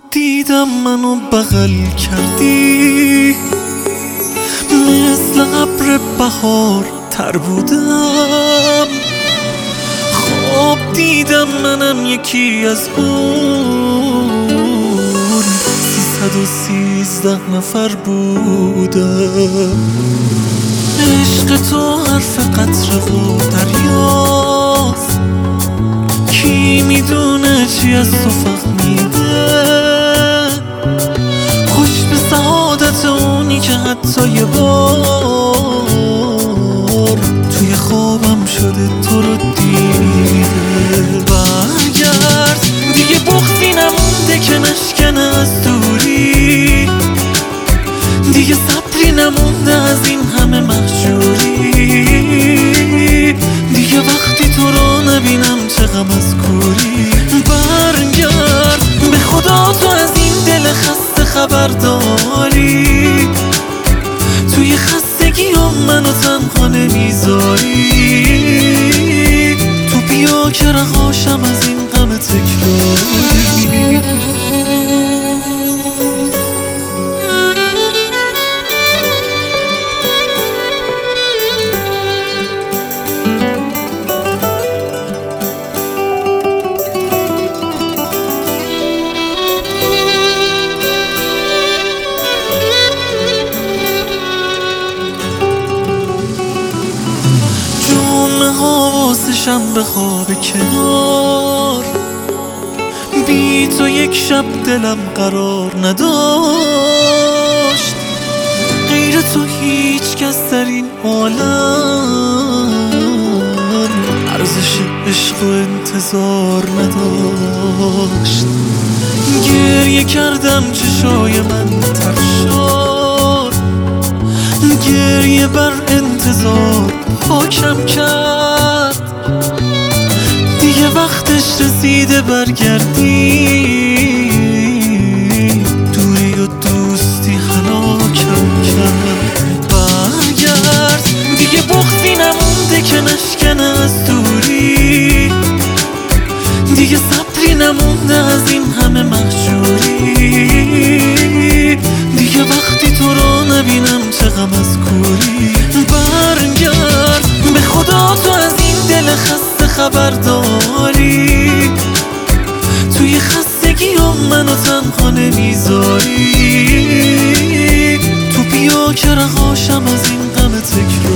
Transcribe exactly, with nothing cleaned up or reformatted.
دیدم منو بغل کردی، مثل ابر بهار تر بودم. خواب دیدم منم یکی از اون سیصد و سیزده نفر بودم. عشق تو حرف قطره و دریاست، کی میدونه چی از تو فهمیده. خوش به سعادت اونی که حتی یه بار توی خوابم شده تو رو دیده. برگرد دیگه بغضی نمونده که نشکنه از دوری، دیگه صبری نمونده از این همه مهجوری، دیگه وقتی تو رو نبینم چه غم از کوری. برگرد به خدا تو از این دل خسته خبر داری، توی خستگی هم منو تنها نمیذاری. تو بیا که رهاشم از این غم تکراری. حواسشم به خواب کنار، بی تو یک شب دلم قرار نداشت. غیر تو هیچ کس در این عالم ارزش عشق و انتظار نداشت. گریه کردم چشای من تر شد، گریه بر انتظار پاکم کرد. دیگه وقتش رسیده برگردی، دوری و دوستی هلاکم کرد. برگرد دیگه بغضی نمونده که نشکنه از دوری، دیگه صبری نمونده از این همه مهجوری، دیگه وقتی تو رو نبینم چه غم از کوری. برگرد به خدا تو از این دل خسته خبر داری، توی خستگی هم منو تنها نمیذاری. تو بیا که رهاشم از این غم تکراری.